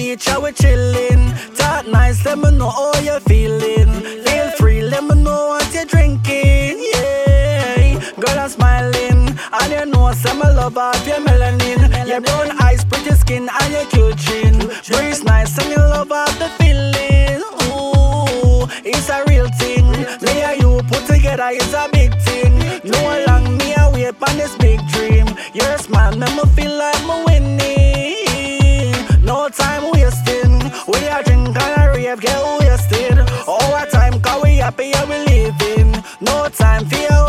beach, how we chillin'. Talk nice, let me know how you feeling. Feel free, let me know what you're drinking. Yeah, girl, I'm smiling, and you know some love off your melanin. Your brown eyes, pretty skin, and your cute chin. Breeze nice, and you love off the feeling. Ooh, it's a real thing. Me and you put together is a big thing. No long me away on this big dream. Your smile make me feel like me winning. No time wasting. We a drink and a rave, get wasted. Our time cause we happy and we living. No time for